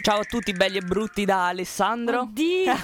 Ciao a tutti belli e brutti da Alessandro. Oddio.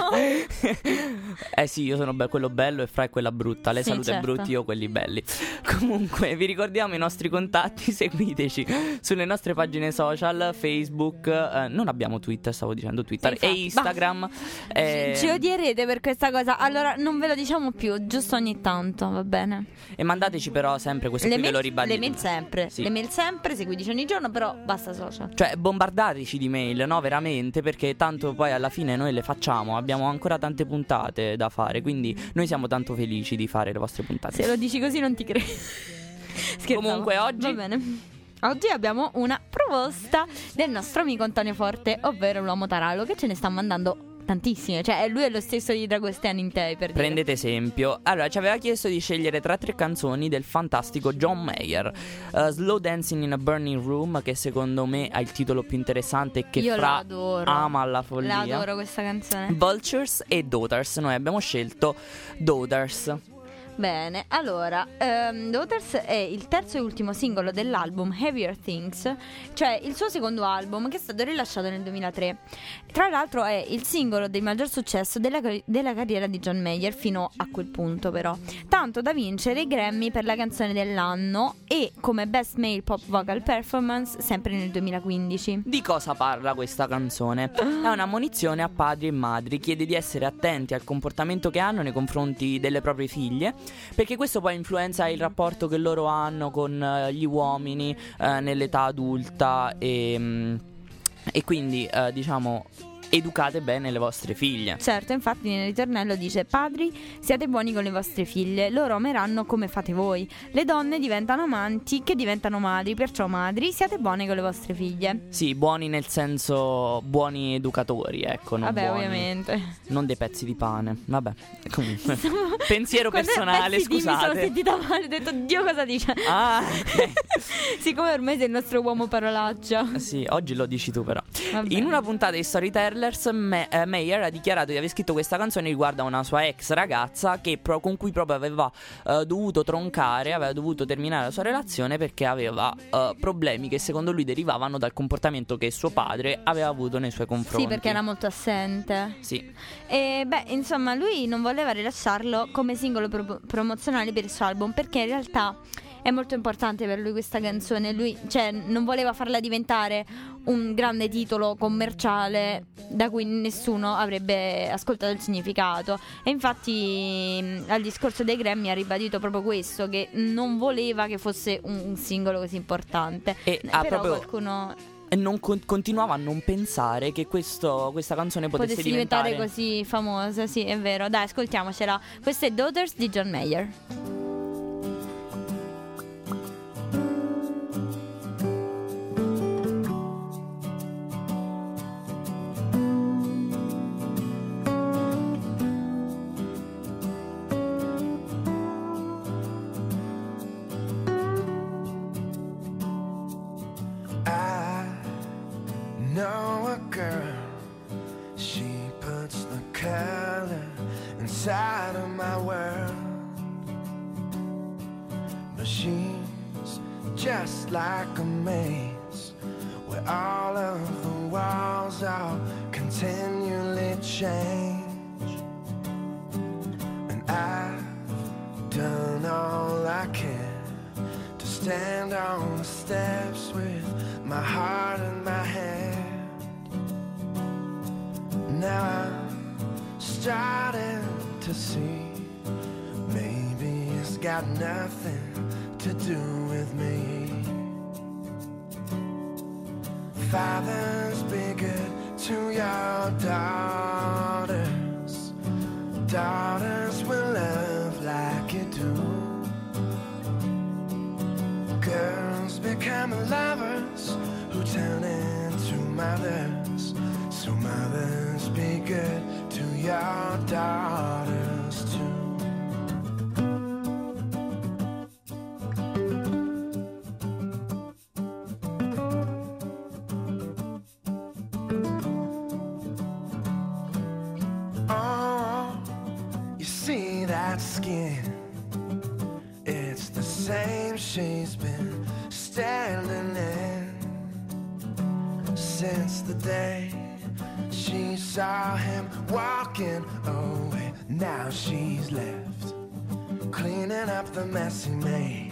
Sì, io sono quello bello e Fra è quella brutta. Lei Sì, saluta certo. i brutti, io quelli belli. Comunque vi ricordiamo i nostri contatti. Seguiteci sulle nostre pagine social, Facebook, non abbiamo Twitter, stavo dicendo Twitter, Sì, e infatti. Instagram. Ci odierete per questa cosa. Allora non ve lo diciamo più, giusto ogni tanto, va bene? E mandateci però sempre, questo qui ve lo ribadite. Le mail sempre. Sì. Le mail sempre, seguiteci ogni giorno, però basta social. Cioè bombardateci di mail, no, veramente, perché tanto poi alla fine noi le facciamo. Abbiamo ancora tante puntate da fare, quindi noi siamo tanto felici di fare le vostre puntate. Se lo dici così non ti credo. Scherzavo. Comunque oggi va bene. Oggi abbiamo una proposta del nostro amico Antonio Forte, ovvero l'uomo tarallo, che ce ne sta mandando tantissime. Cioè lui è lo stesso di Dragostea in te, per dire. prendete esempio. Allora ci aveva chiesto di scegliere tra 3 canzoni del fantastico John Mayer. Slow Dancing in a Burning Room, che secondo me ha il titolo più interessante e che Io Fra l'adoro. ama alla follia. La adoro questa canzone. Vultures e Daughters. Noi abbiamo scelto Daughters. Bene, allora, Daughters è il terzo e ultimo singolo dell'album Heavier Things, cioè il suo secondo album che è stato rilasciato nel 2003. Tra l'altro è il singolo di maggior successo della carriera di John Mayer fino a quel punto, però, tanto da vincere i Grammy per la canzone dell'anno e come Best Male Pop Vocal Performance sempre nel 2015. Di cosa parla questa canzone? È una ammonizione a padri e madri, chiede di essere attenti al comportamento che hanno nei confronti delle proprie figlie, perché questo poi influenza il rapporto che loro hanno con gli uomini nell'età adulta e quindi diciamo educate bene le vostre figlie. Certo, infatti nel ritornello dice: padri, siate buoni con le vostre figlie, loro ameranno come fate voi. Le donne diventano amanti che diventano madri, perciò madri, siate buone con le vostre figlie. Sì, buoni nel senso buoni educatori, ecco, non Vabbè, buoni, ovviamente. non dei pezzi di pane. Vabbè, comunque pensiero Quando personale, pezzi di mi sono scusate. sentita male, ho detto Dio cosa dice. Ah, ok. Siccome ormai sei il nostro uomo parolaccia. Sì, oggi lo dici tu però. Vabbè. In una puntata di Storytellers Mayer ha dichiarato di aver scritto questa canzone riguardo a una sua ex ragazza con cui proprio aveva dovuto troncare, aveva dovuto terminare la sua relazione perché aveva problemi che secondo lui derivavano dal comportamento che suo padre aveva avuto nei suoi confronti. Sì, perché era molto assente. Sì. E beh, insomma, lui non voleva rilasciarlo come singolo promozionale per il suo album, perché in realtà è molto importante per lui questa canzone. Lui, cioè, non voleva farla diventare un grande titolo commerciale da cui nessuno avrebbe ascoltato il significato. E infatti al discorso dei Grammy ha ribadito proprio questo, che non voleva che fosse un singolo così importante. E Però proprio qualcuno non continuava a non pensare che questa canzone potesse diventare così famosa. Sì, è vero. Dai, ascoltiamocela. Questa è Daughters di John Mayer. Know a girl, she puts the color inside of my world, but she's just like a maze where all of the walls are continually change, and I've done all I can to stand on the steps with my heart in my hand. Now I'm starting to see maybe it's got nothing to do with me. Fathers, be good to your daughters. Daughters will love like you do. Girls become lovers who turn into mothers. So mothers, be good to your daughters too. Oh, you see that skin? It's the same she's been standing in since the day she saw him walking away. Now she's left cleaning up the mess he made.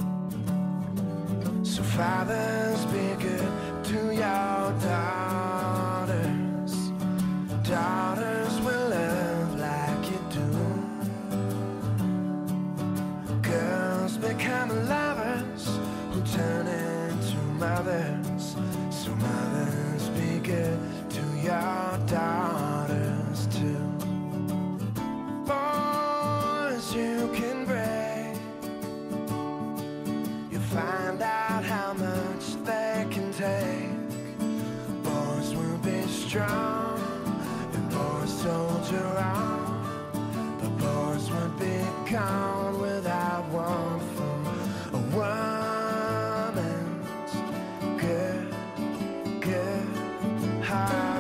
So fathers, be good to your daughters. Daughters will love like you do. Girls become lovers who turn into mothers. So mothers, be good to your daughters too. Boys, you can break. You find out how much they can take. Boys will be strong, and boys soldier on. The boys would be gone without one from a woman's good, good heart.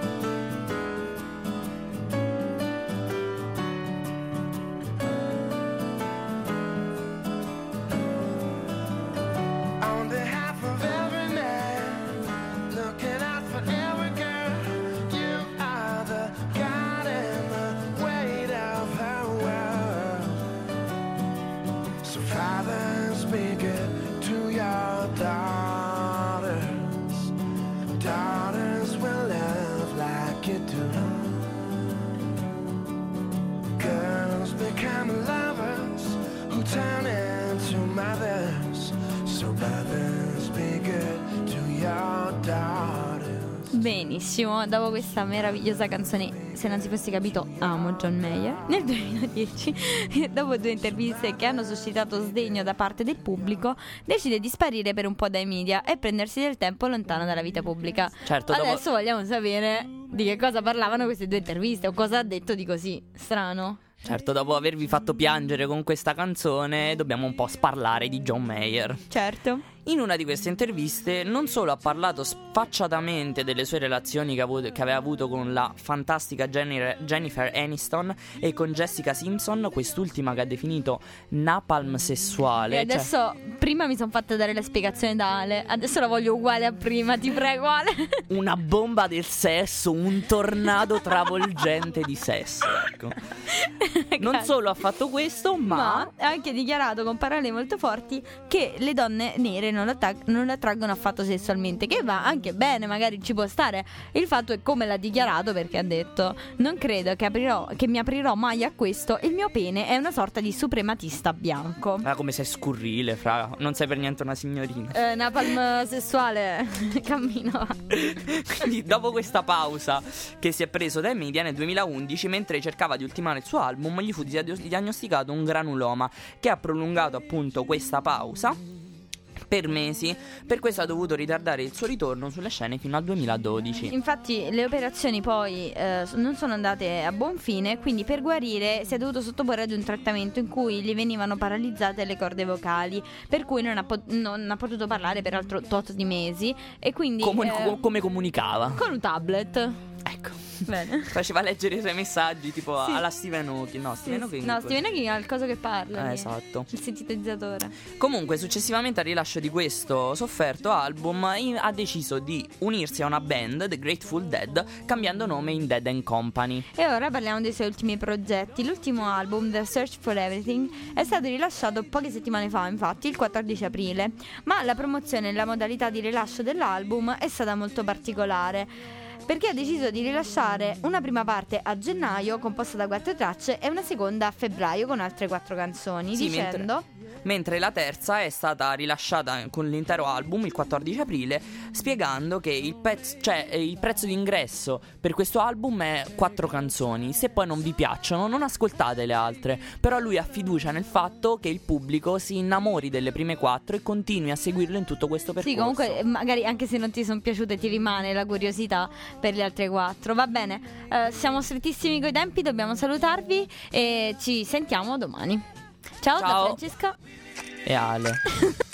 On behalf of every man, looking out for every girl, you are the God and the weight of her world. So fathers, be good to your daughters. Daughters will love like you do. Girls become lovers who turn into mothers. So mothers, be good to your daughters. Benissimo, dopo questa meravigliosa canzone, se non si fosse capito, amo John Mayer. Nel 2010, dopo 2 interviste che hanno suscitato sdegno da parte del pubblico, decide di sparire per un po' dai media e prendersi del tempo lontano dalla vita pubblica. Certo, Adesso vogliamo sapere di che cosa parlavano queste 2 interviste o cosa ha detto di così strano. Certo, dopo avervi fatto piangere con questa canzone, dobbiamo un po' sparlare di John Mayer. Certo. In una di queste interviste non solo ha parlato sfacciatamente delle sue relazioni che aveva avuto con la fantastica Jennifer Aniston e con Jessica Simpson, quest'ultima che ha definito napalm sessuale. E adesso, prima mi sono fatta dare la spiegazione da Ale, adesso la voglio uguale a prima, ti prego Ale. Una bomba del sesso, un tornado travolgente di sesso, ecco. Non solo ha fatto questo, ma ha anche dichiarato con parole molto forti che le donne nere non la attraggono affatto sessualmente, che va anche bene, magari ci può stare. Il fatto è come l'ha dichiarato, perché ha detto: non credo che mi aprirò mai a questo, il mio pene è una sorta di suprematista bianco. Come sei scurrile, fra, non sei per niente una signorina. Napalm sessuale. Cammino. Quindi dopo questa pausa che si è preso dai media, nel 2011, mentre cercava di ultimare il suo album, gli fu diagnosticato un granuloma che ha prolungato appunto questa pausa per mesi. Per questo ha dovuto ritardare il suo ritorno sulle scene fino al 2012. Infatti le operazioni poi non sono andate a buon fine, quindi per guarire si è dovuto sottoporre ad un trattamento in cui gli venivano paralizzate le corde vocali, per cui non ha potuto parlare per altro tot di mesi. E quindi come comunicava? con un tablet. Ecco. Bene. Faceva leggere i suoi messaggi tipo sì. alla Stephen Hawking. No, Stephen Hawking. Stephen Hawking ha il coso che parla. Esatto. Il sintetizzatore. Comunque, successivamente al rilascio di questo sofferto album, ha deciso di unirsi a una band, The Grateful Dead, cambiando nome in Dead and Company. E ora parliamo dei suoi ultimi progetti. L'ultimo album, The Search for Everything, è stato rilasciato poche settimane fa, infatti il 14 aprile. Ma la promozione e la modalità di rilascio dell'album è stata molto particolare, perché ha deciso di rilasciare una prima parte a gennaio composta da 4 tracce e una seconda a febbraio con altre 4 canzoni, sì, dicendo... Mentre la terza è stata rilasciata con l'intero album il 14 aprile, spiegando che il prezzo d'ingresso per questo album è 4 canzoni. Se poi non vi piacciono, non ascoltate le altre. Però lui ha fiducia nel fatto che il pubblico si innamori delle prime 4 e continui a seguirlo in tutto questo percorso. Sì, comunque magari anche se non ti sono piaciute ti rimane la curiosità per le altre 4. Va bene, siamo strettissimi coi tempi, dobbiamo salutarvi e ci sentiamo domani. Ciao. Da Francesca e Ale.